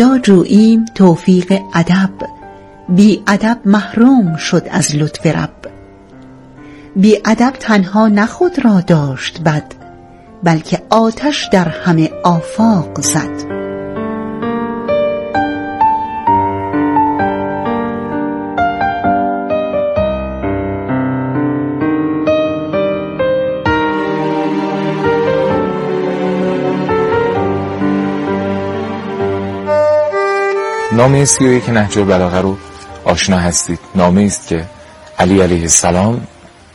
فردا جوییم توفیق ادب، بی ادب محروم شد از لطف رب. بی ادب تنها نه خود را داشت بد، بلکه آتش در همه آفاق زد. نامه 31 نهج البلاغه رو آشنا هستید. نامه است که علی علیه السلام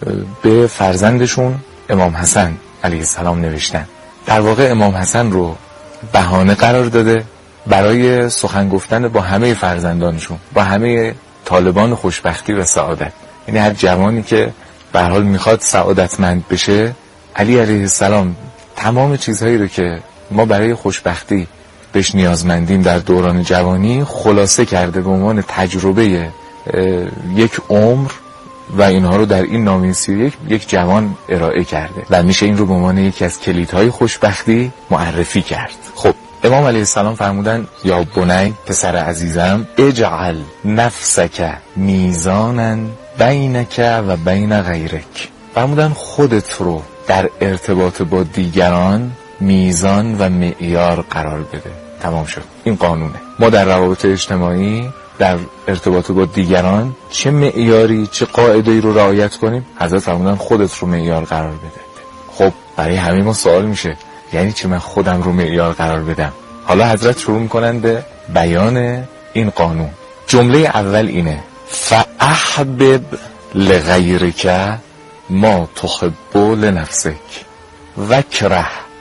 به فرزندشون امام حسن علیه السلام نوشتن. در واقع امام حسن رو بهانه قرار داده برای سخن گفتن با همه فرزندانشون، با همه طالبان خوشبختی و سعادت. یعنی هر جوانی که به هر حال میخواد سعادتمند بشه، علی علیه السلام تمام چیزهایی رو که ما برای خوشبختی بهش نیازمندیم در دوران جوانی خلاصه کرده به عنوان تجربه یک عمر و اینها رو در این نامه 31 یک جوان ارائه کرده و میشه این رو به عنوان یکی از کلیدهای خوشبختی معرفی کرد. خب امام علیه السلام فرمودن یا بنی، پسر عزیزم، اجعل نفسک میزانا بینک و بین غیرک. فرمودن خودت رو در ارتباط با دیگران میزان و معیار قرار بده. تمام شد. این قانونه. ما در روابط اجتماعی در ارتباط با دیگران چه معیاری، چه قاعده‌ای رو رعایت کنیم؟ حضرت فرمودن خودت رو معیار قرار بده. خب برای همه ما سوال میشه، یعنی چه من خودم رو معیار قرار بدم؟ حالا حضرت شروع میکنن به بیان این قانون. جمله اول اینه: فاحبب لغیرک ما تحب لنفسک وکره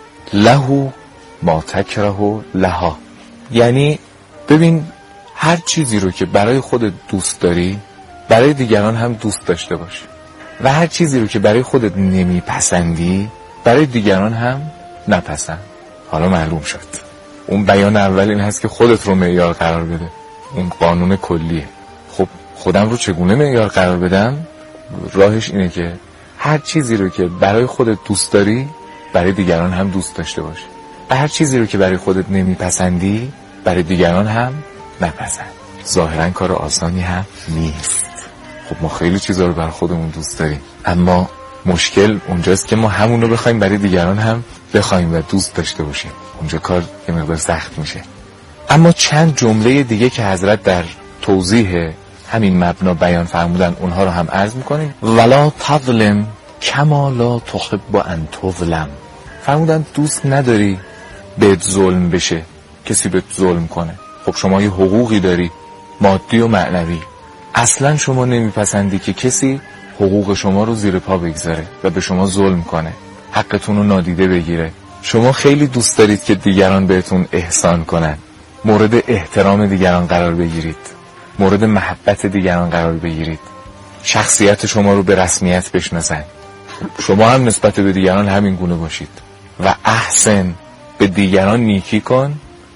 له ما تکره لها. یعنی ببین، هر چیزی رو که برای خودت دوست داری برای دیگران هم دوست داشته باش و هر چیزی رو که برای خودت نمیپسندی برای دیگران هم نپسند. حالا معلوم شد اون بیان اول این هست که خودت رو معیار قرار بده، اون قانون کلیه. خب خودم رو چگونه معیار قرار بدم؟ راهش اینه که هر چیزی رو که برای خودت دوست داری برای دیگران هم دوست داشته باش و هر چیزی رو که برای خودت نمیپسندی برای دیگران هم نپسند. ظاهرا کار آسانی هم نیست. خب ما خیلی چیزا رو برای خودمون دوست داریم، اما مشکل اونجاست که ما همون رو بخوایم برای دیگران هم بخوایم و دوست داشته باشیم. اونجا کار یه مقدار سخت میشه. اما چند جمله دیگه که حضرت در توضیح همین مبنا بیان فرمودن اونها رو هم عرض میکنیم. ولا تظلم کما لا تحب ان تظلم. فرمودن دوست نداری بهت ظلم بشه، کسی بهت ظلم کنه. خب شما یه حقوقی داری، مادی و معنوی. اصلا شما نمیپسندی که کسی حقوق شما رو زیر پا بگذاره و به شما ظلم کنه، حقتون رو نادیده بگیره. شما خیلی دوست دارید که دیگران بهتون احسان کنن، مورد احترام دیگران قرار بگیرید، مورد محبت دیگران قرار بگیرید، شخصیت شما رو به رسمیت بشناسن. شما هم نسبت به دیگران همین گونه باشید و احسن، به دیگران نیکی کن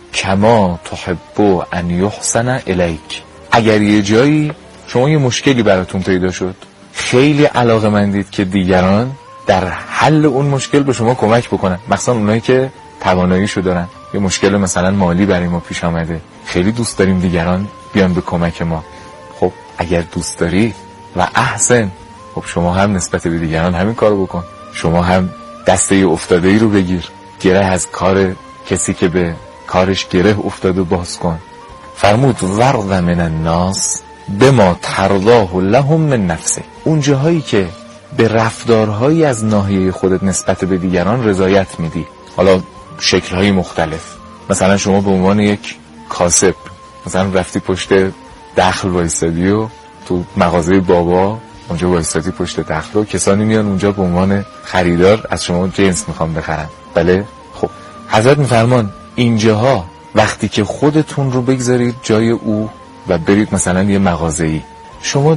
کما تحب ان یحسن الیک. اگر یه جایی شما یه مشکلی براتون پیدا شد، خیلی علاقه‌مندید که دیگران در حل اون مشکل به شما کمک بکنن، مثلا اونایی که تواناییشو دارن. یه مشکل مثلا مالی برای ما پیش آمده، خیلی دوست داریم دیگران بیان به کمک ما. خب اگر دوست داری و احسن، خب شما هم نسبت به دیگران همین کارو بکن. شما هم دسته افتاده‌ای رو بگیر، گره از کار کسی که به کارش گره افتاده باز کن. فرمود ورد من الناس بما ترضاه لهم من نفسه. اون جاهایی که به رفتارهایی از ناحیه خودت نسبت به دیگران رضایت میدی، حالا شکل‌های مختلف، مثلا شما به عنوان یک کاسب مثلا رفتی پشت دخل وایستادی و تو مغازه بابا اونجا وایستادی پشت دخل و کسانی میان اونجا به عنوان خریدار از شما جنس میخوام بخرن. بله، خب حضرت میفرمان اینجاها وقتی که خودتون رو بگذارید جای او و برید مثلا یه مغازه‌ای، شما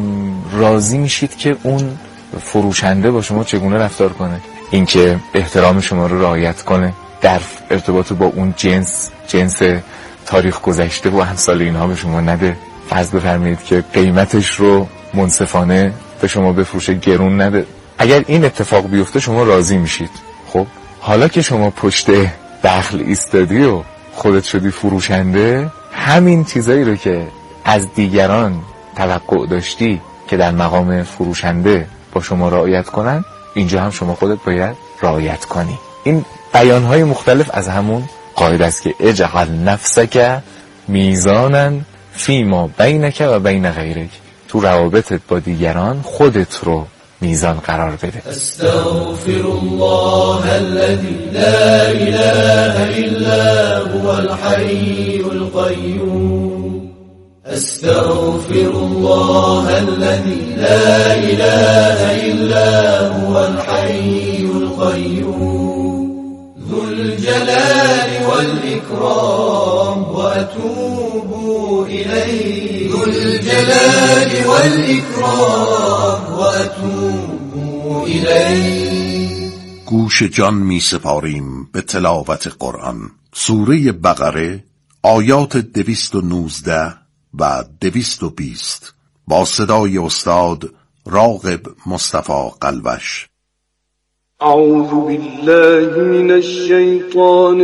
راضی میشید که اون فروشنده با شما چگونه رفتار کنه، اینکه احترام شما رو رعایت کنه، در ارتباط با اون جنس تاریخ گذشته و امثال اینها به شما نده، فرض بفرمایید که قیمتش رو منصفانه به شما بفروشه، گرون نده. اگر این اتفاق بیفته شما راضی میشید. خب حالا که شما پشت دخل ایستادی و خودت شدی فروشنده، همین چیزایی رو که از دیگران توقع داشتی که در مقام فروشنده با شما رعایت کنن، اینجا هم شما خودت باید رعایت کنی. این بیانهای مختلف از همون قاعده است که اجعل نفسک میزانا فیما بینک و بین غیرک. تو روابطت با دیگران خودت رو میزان قرار بده. استغفر الله الذي لا اله الا هو الحي القيوم. استغفر الله الذي لا اله الا هو الحي القيوم ذو الجلال والإكرام وأتوب إليه. ذو الجلال والإكرام وأتوب إليه. گوش جان می سپاریم به تلاوت قرآن. سوره بقره آیات 219 و 220 با صدای استاد راغب مصطفی قلوش. أعوذ بالله من الشيطان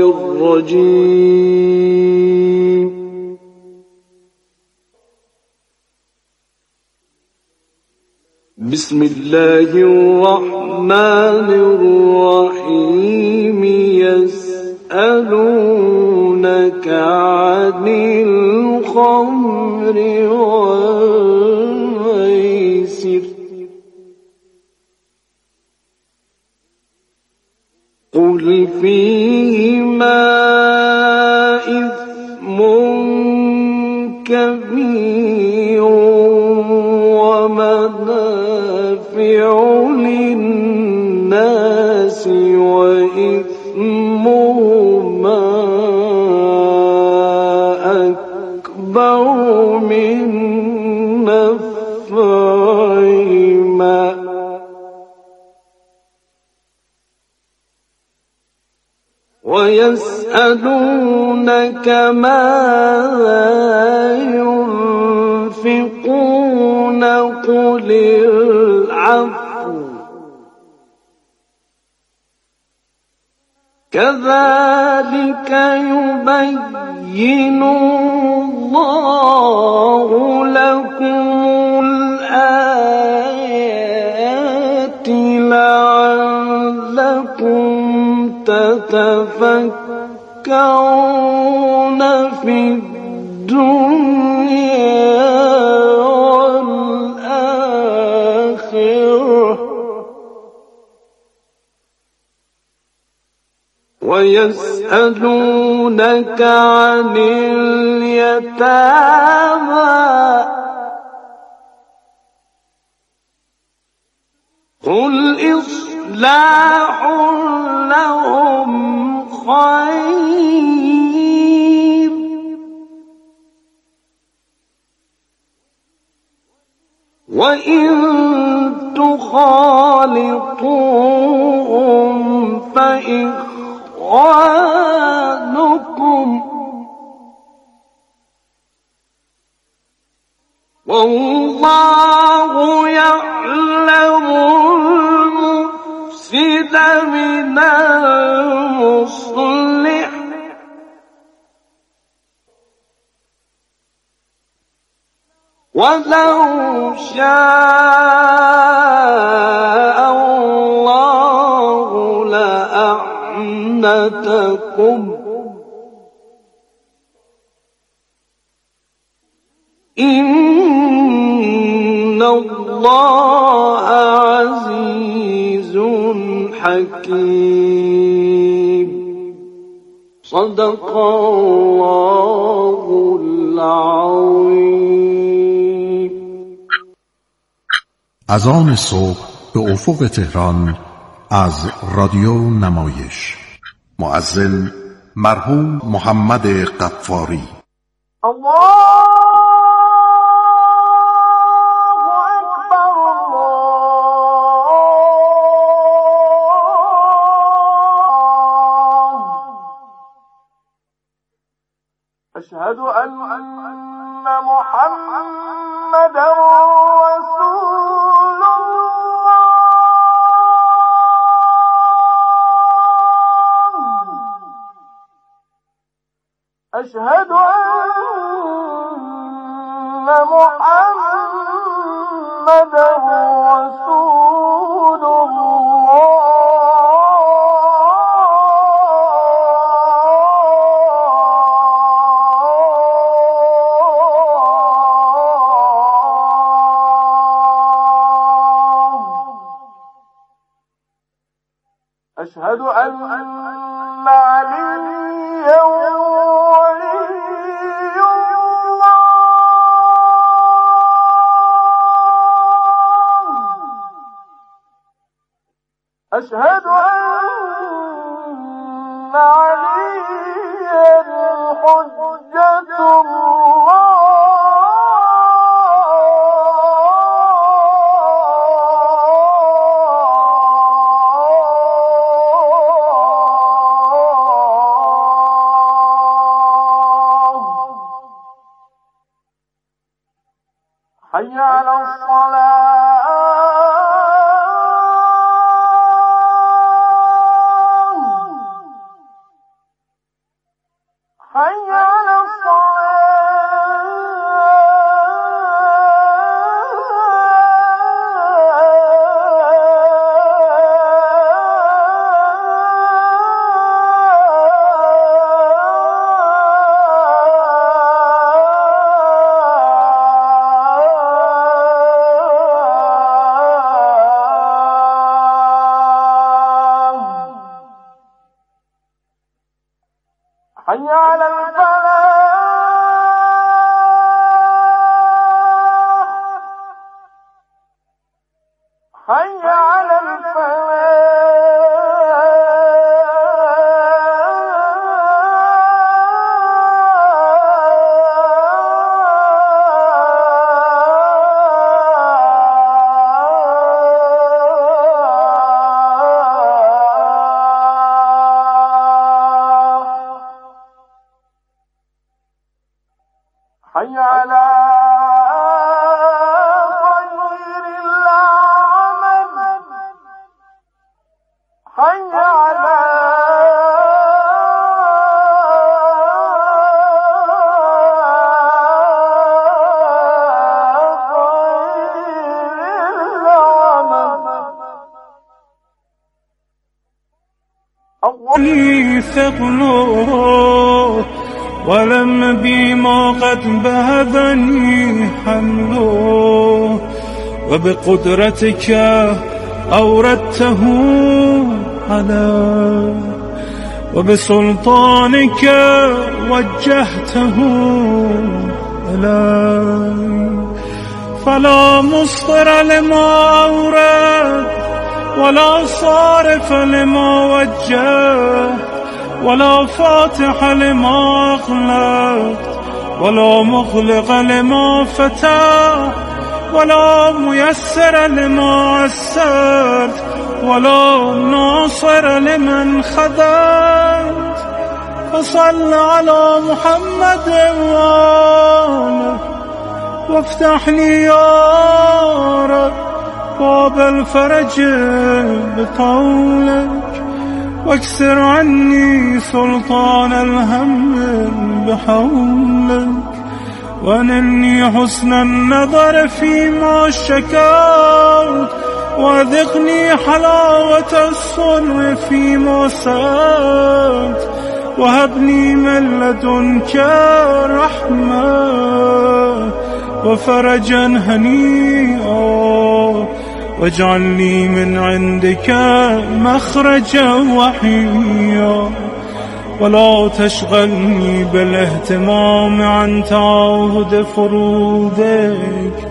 الرجيم. بسم الله الرحمن الرحيم. يسألونك عن الخمر والميسر قل فيهما إثم كبير ومنافع للناس وإثمهما أكبر من نفعهما ويسألونك ماذا ينفقون قل العفو كذلك يبين الله لكم الآيات لعلكم تتفكرون في الدنيا والآخرة. ويسألونك عن اليتامى قل إصلاح لهم خير وإن تخالطوهم فإخوانكم والله يعلم المفسد من المصلح ولو شاء الله لأعنتكم إن الله عزيز حكيم. صدق الله العظيم. اذان صبح به افق تهران از رادیو نمایش. مؤذن مرحوم محمد غفاری. الله أشهد أن محمدا رسول الله. أشهد أن محمدا رسول الله. أشهد أن عليا ولي الله. أشهد أن عليا حجة الله. حي على الصلاة. حي على حي على الفلاح. حي على حي على خير العمل. حي على لي ثقله ولم بما قد بهذني حمله، وبقدرتك أوردته علي، وبسلطانك وجهته إلي، فلا مصدر لما أورد، ولا صارف لما وجه، ولا فاتح لما أغلق، ولا مغلق لما فتح، ولا ميسر لما عسرت، ولا ناصر لمن خذلت. فصل على محمد وآله، وافتح لي يا رب باب الفرج بقولك، واكسر عني سلطان الهم بحولك، وانني حسن النظر فيما شكوت، وذقني حلاوة الصنع فيما سألت، وهبني من لدنك رحمة وفرجا هنيئا، واجعل لي من عندك مخرجا وحيا، ولا تشغلني بالاهتمام عن تعاهد فروضك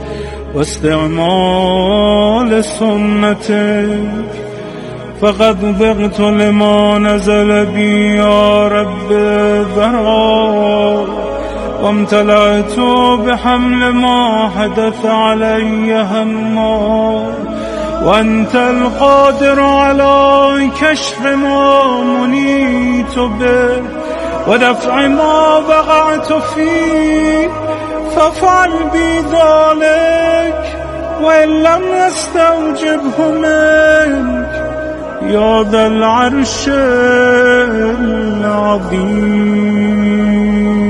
واستعمال سنتك، فقد ضغت لما نزل بي يا رب ذرا، وامتلأت بحمل ما حدث علي هما، وأنت القادر على كشف ما منيت به ودفع ما وقعت فيه، فافعل بي ذلك وإن لم يستوجبه منك يا ذا العرش العظيم.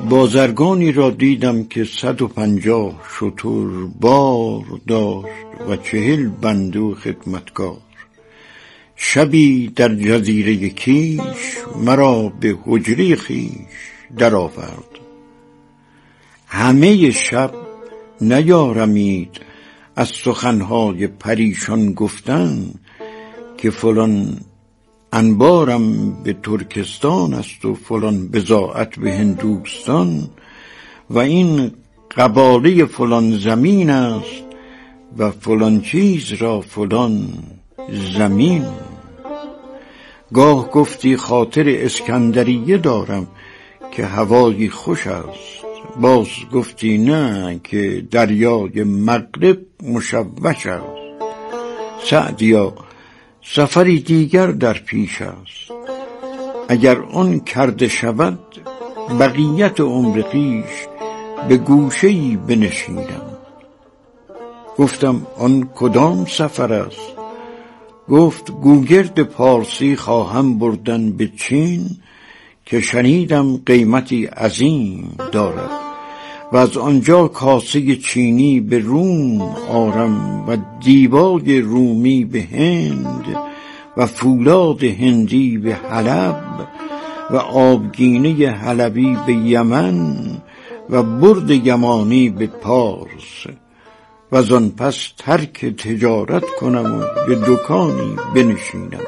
بازرگانی را دیدم که 150 شتر بار داشت و 40 بنده خدمتگار. شبی در جزیره کیش مرا به حجره خیش در آورد. همه شب نیارمید از سخنهای پریشان گفتن که فلان انبارم به ترکستان است و فلان بضاعت به هندوستان و این قباله فلان زمین است و فلان چیز را فلان زمین. گاه گفتی خاطر اسکندریه دارم که هوایی خوش است، باز گفتی نه که دریای مغرب مشوش است. سعدیا سفری دیگر در پیش است، اگر آن کرده شود بقیت عمر خویش به گوشه‌ای بنشینم. گفتم آن کدام سفر است؟ گفت گوگرد پارسی خواهم بردن به چین که شنیدم قیمتی عظیم دارد و از آنجا کاسه چینی به روم آرم و دیبای رومی به هند و فولاد هندی به حلب و آبگینه حلبی به یمن و برد یمانی به پارس و از آن پس ترک تجارت کنم و به دکانی بنشینم.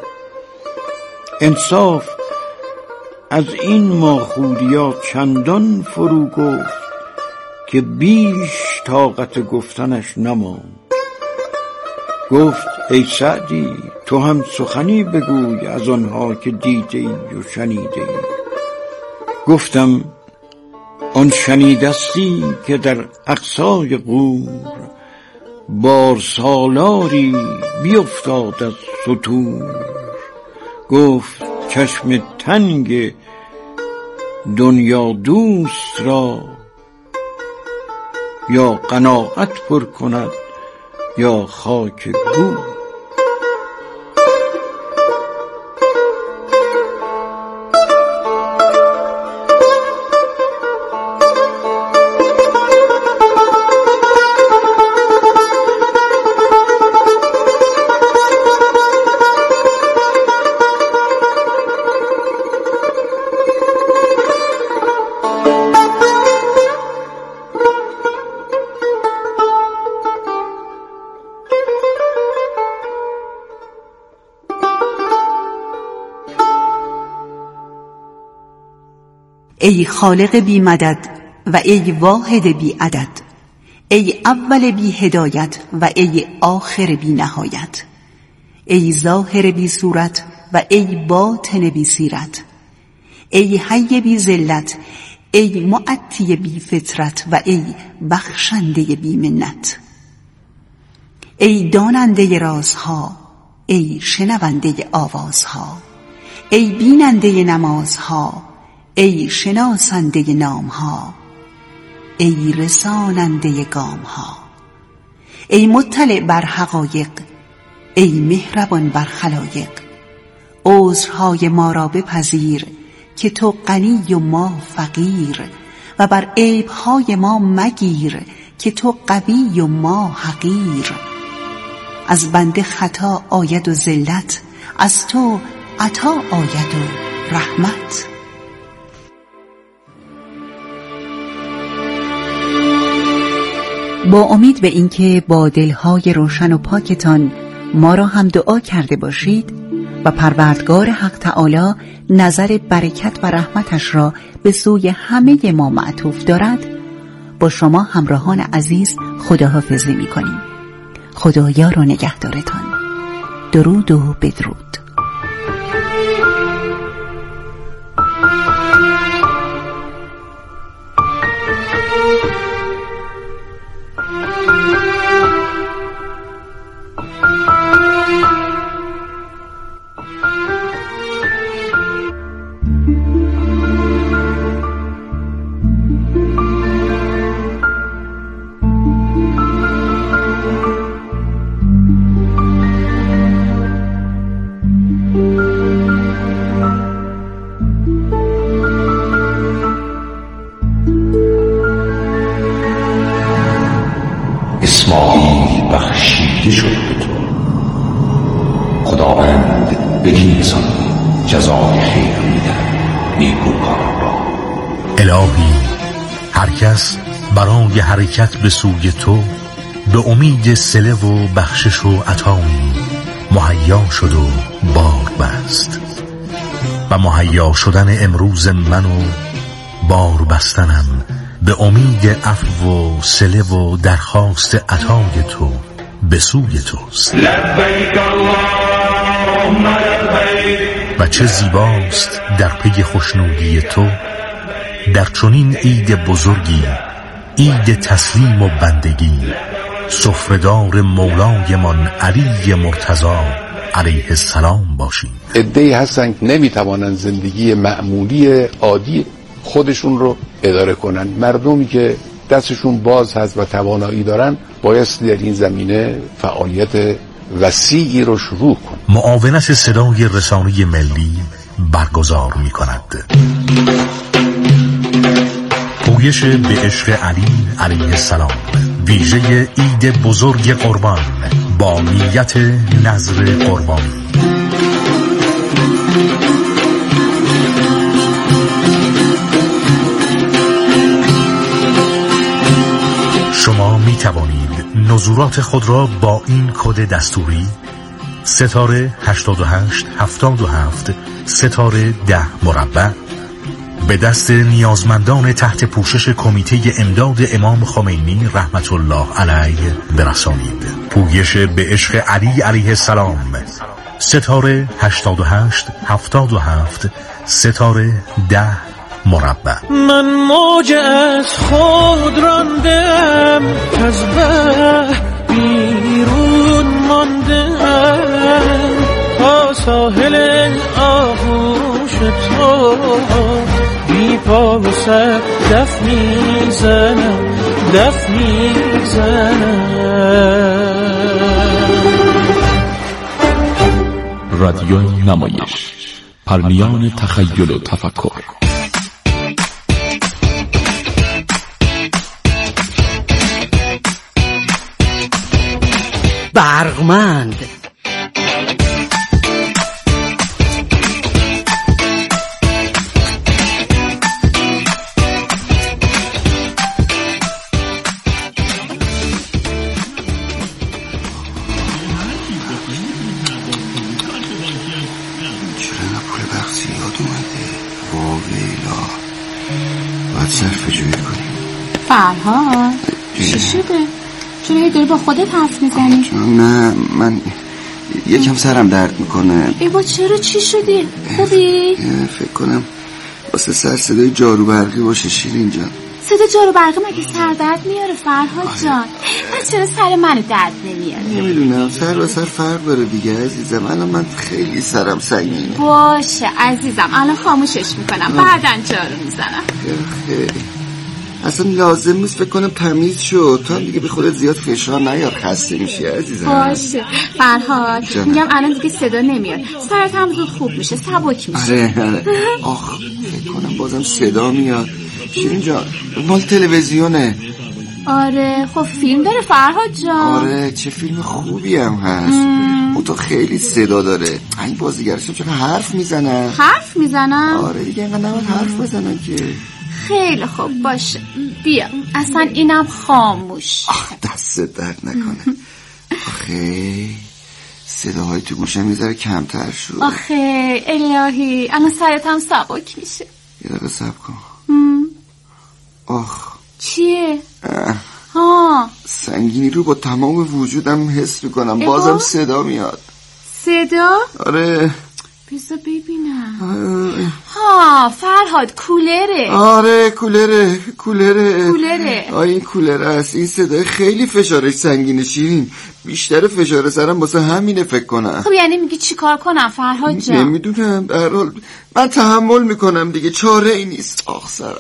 انصاف از این ماخولیا چندان فرو گفت که بیش طاقت گفتنش نماند. گفت ای سعدی تو هم سخنی بگوی از آنها که دیده ای و شنیده ای. گفتم آن شنیدستی که در اقصای غور بار سالاری بیفتاد از سطور. گفت چشم تنگ دنیا دوست را یا قناعت پر کند یا خاک گور. ای خالق بی مدد و ای واحد بی عدد، ای اول بی هدایت و ای آخر بی نهایت، ای ظاهر بی صورت و ای باطن بی سیرت، ای حی بی ذلت، ای معطی بی فطرت و ای بخشنده بی منت، ای داننده رازها، ای شنونده آوازها، ای بیننده نمازها، ای شناسنده نامها، ای رساننده گامها، ای مطلع بر حقایق، ای مهربان بر خلایق. عذرهای ما را بپذیر که تو غنی و ما فقیر، و بر عیبهای ما مگیر که تو قوی و ما حقیر. از بنده خطا آید و ذلت، از تو عطا آید و رحمت. با امید به اینکه با دلهای روشن و پاکتان ما را هم دعا کرده باشید و پروردگار حق تعالی نظر برکت و رحمتش را به سوی همه ما معطوف دارد، با شما همراهان عزیز خداحافظی می‌کنیم. خدایار و نگهدارتان. درود و بدرود. کشیده شد به تو. خداوند بدین انسان جزای خیر می‌دهد نیکوکاران را. الهی هر کس برای حرکت به سوی تو به امید صله و بخشش و عطایی مهیا شد و بار بست و مهیا شدن امروز من و بار بستنم به امید عفو و صله و درخواست عطای تو به سوی توست. لبیک اللهم لبیک. و چه زیباست در پی خوشنودی تو در چنین عید بزرگی، عید تسلیم و بندگی، سفره‌دار مولایمان علی مرتضی علیه السلام باشیم. عده‌ای هستن که نمیتوانن زندگی معمولی عادی خودشون رو اداره کنن. مردمی که دستشون باز هست و توانایی دارن بایستی در این زمینه فعالیت وسیعی رو شروع کن. معاونت صدای رسانه ملی برگزار می کند. پویش به عشق علی علیه السلام، ویژه عید بزرگ قربان با نیت نذر قربانی. شما می توانید نظورات خود را با این کد دستوری ستاره 8877 ستاره 10 مربع به دست نیازمندان تحت پوشش کمیته امداد امام خمینی رحمت الله علیه برسانید. پویش به عشق علی علیه السلام، ستاره 8877 ستاره 10 مربع. من موج از خود راندم از بحر بیرون ماندم تا ساحل آغوش تو بی پا و سر دف میزنم دف میزنم. رادیو نمایش، پرنیان تخیل و تفکر. برقمند فرهاد چی شده؟ چرا یه داری با خودت حرف میزنی؟ نه من یکم سرم درد میکنه. ای با چرا چی شدی؟ خوبی؟ فکر کنم واسه سر صدای جارو برقی باشه شیرین جان. صدا جارو برقی مگه سر درد میاره فرهاد جان؟ پس چرا سر منو درد نمیاره؟ نمیدونم، سر با سر فرق داره دیگه عزیزم. الان من خیلی سرم سنگینه. باشه عزیزم الان خاموشش میکنم بعدن جارو میزنم. خیلی اصلا لازم نیست فکر کنم تمیز شد تا دیگه به خودت زیاد فشار نیار خسته میشی عزیزم. باشه فرهاد میگم الان دیگه صدا نمیاد، سرت هم زود خوب میشه، سبک میشه. آره آخ فکر کنم بازم صدا میاد. شیرین جان مال تلویزیونه. آره خب فیلم داره فرهاد جان. آره چه فیلم خوبی هم هست. اون تو خیلی صدا داره. این بازیگرشون چون حرف میزنن. حرف میزنن؟ آره دیگه اینقدر نباید حرف بزنن که. خیلی خوب باشه بیا اصلا اینم خاموش. دست درد نکنه. آخه صداهای تو گوشم میذاره کمتر شد. آخه الهی الان سرت هم سبک میشه. یه دقیقه صبر کن. آخ چیه؟ ها سنگینی رو با تمام وجودم حس میکنم. بازم صدا میاد. صدا؟ آره بذار ببینم. ها فرهاد کولره. آره کولره. این کولره است. این صدای خیلی فشارش سنگینه شیرین. بیشتر فشار سرم واسه همینه فکر کنم. خب یعنی میگی چی کار کنم فرهاد جان؟ نمیدونم در حال من تحمل میکنم دیگه، چاره ای نیست. آخ سرم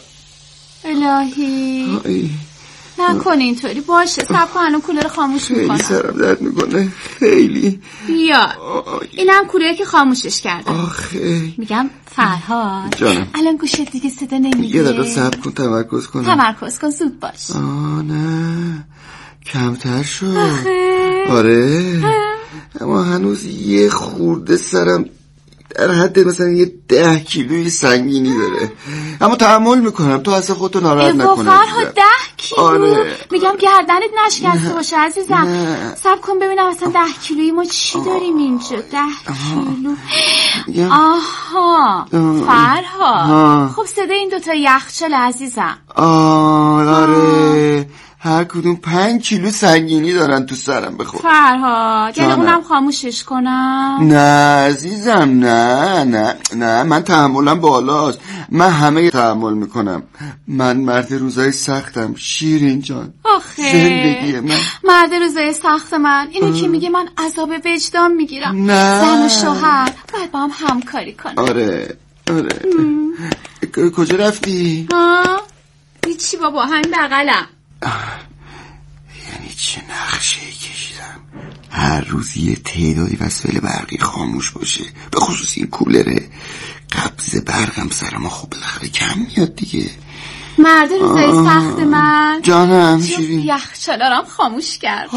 الهی نکن اینطوری. باشه صبر کن الان کولر خاموش میکنم. خیلی سرم درد میکنه خیلی. بیا اینم کولر که خاموشش کردم. آخه میگم فرهاد جانم الان گوشت دیگه صدا نمیده. یه دقیقه صبر کن تمرکز کن زود باش. نه کمتر شد. آره اما هنوز یه خورده سرم در حد مثلا یه 10 کیلوی سنگینی داره، اما تحمل میکنم. تو اصلا خودتو ناراحت نکنه. فرهاد 10 کیلو؟ آره. میگم گردنت نشکسته باشه عزیزم. صبر کن ببینم اصلا 10 کیلویی ما چی داریم اینجا. 10 کیلو. آها فرهاد. خب صدای این دوتا یخچال عزیزم. آره هر کدوم 5 کیلو سنگینی دارن تو سرم. بخور فرهاد. یعنی اونم خاموشش کنم؟ نه عزیزم، نه من تحملم بالاست. من همه تحمل میکنم. من مرد روزای سختم شیرین جان. آخه زندگی من مرد روزای سخت من اینو که میگه من عذاب وجدان میگیرم. نه زن و شوهر باید با هم همکاری کنم. آره کجا رفتی؟ هیچی بابا همین بغلم. یعنی چه نقشه کشیدم هر روز یه تعدادی وسایل برقی خاموش باشه، به خصوص این کولره. قبض برقم سر ما خب بالاخره کم میاد دیگه. مرد روزای سخت من جانم شیرین یخچالارم خاموش کردم.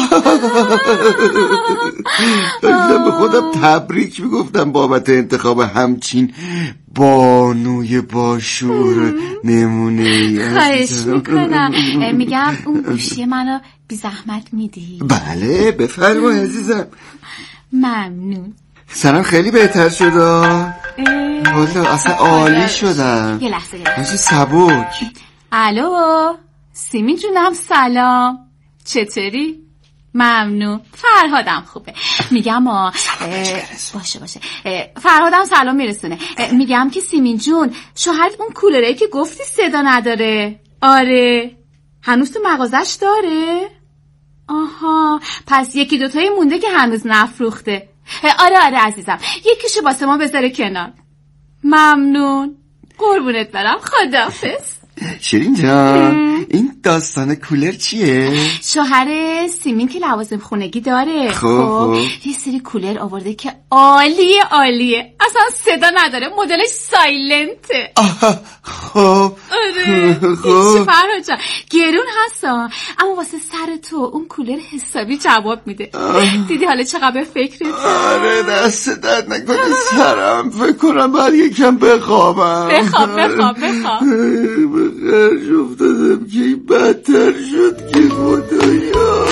داشتم به خودم تبریک میگفتم بابت انتخاب همچین بانوی باشور نمونه. خواهش میکنم. میگم اون گوشی منو بی زحمت میدی؟ بله بفرما عزیزم. ممنون. سرم خیلی بهتر شد. والا اصلا عالی شدم. یه لحظه هیچ سبک. الو سیمی جونم سلام، چطوری؟ ممنون. فرهادم خوبه. میگم باشه فرهادم سلام میرسونه. میگم که سیمین جون شوهرت اون کولره که گفتی صدا نداره. آره هنوز تو مغازش داره؟ آها پس یکی دوتایی مونده که هنوز نفروخته. آره عزیزم یکیشو واسه ما بذاره کنار. ممنون قربونت برم. خداحافظ. شیرین جان این داستان کولر چیه؟ شوهر سیمین که لوازم خونگی داره. خب یه سری کولر آورده که عالیه اصلا صدا نداره، مدلش سایلنته. خب چی فرهاد جان گرون هستا، اما واسه سر تو اون کولر حسابی جواب میده. دیدی حالا چقدر فکرت؟ آره دست درد نکنه سرم. فکر کنم باید یکم بخوابم. بخواب بخرش افتادم که این بدتر شد که خدایا.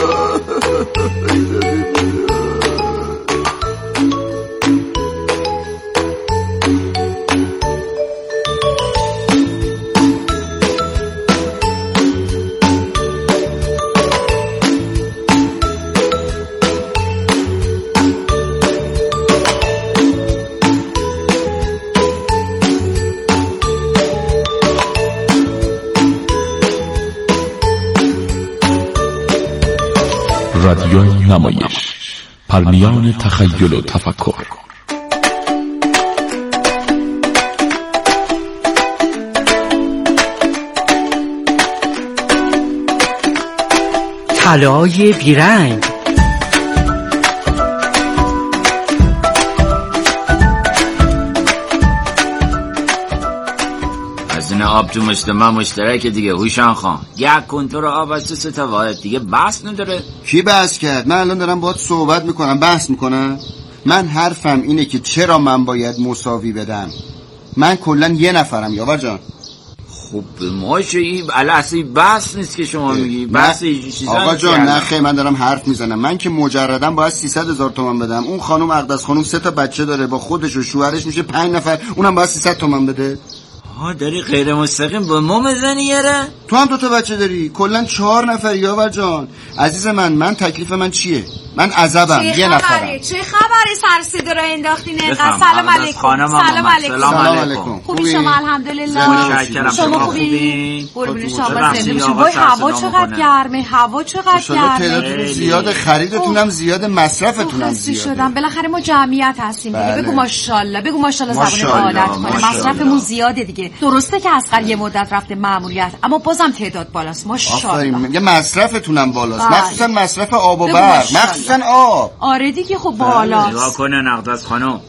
رادیوی نمایش، پرنیان تخیل و تفکر. طلای بیرنگ. آب تو مشت من مشترک دیگه. هوشان خان یک کنتور آب از تو 3 تا واحد دیگه بحث نداره. کی بحث کرد؟ من الان دارم باهات صحبت میکنم. بحث میکنم؟ من حرفم اینه که چرا من باید مساوی بدم. من کلا یه نفرم یاور جان. خب ماشه این اصلا بحث نیست که شما میگی. بحث چیزا آقا جان نخیر من دارم حرف میزنم. من که مجردم باید 300,000 تومان بدم. اون خانم اقدس خانم 3 تا بچه داره با خودش و شوهرش میشه 5 نفر. اونم باید 300 تومان بده. داری غیر مستقیم با ما میزنی یاره؟ تو هم 2 تا بچه داری. کلا 4 نفر یاور جان. عزیز من تکلیف من چیه؟ من عذبم یه نفرم. چه خبره سر صدا رو انداختین اینقدر؟ سلام علیکم. سلام علیکم. خوبی شما؟ الحمدلله. متشکرم. شما خوبی؟ قربون شما زنده باشید. وای هوا چقدر گرمه. تعدادتون زیاده، خریدتونم زیاده، مصرفتونم زیاده. شدم بالاخره ما جمعیت هستیم دیگه. بگو ماشاءالله زبون عادت کنه. مصرفمون زیاده دیگه. درسته که اصغر یه مدت رفته مأموریت اما بازم تعداد بالاست. ماشاءالله. یه مصرفتونم بالاست. مخصوصا مصرف آب و برق. مخصوصا آب. آره دیگه خب بالاست. نگاه کنه اقدس خانم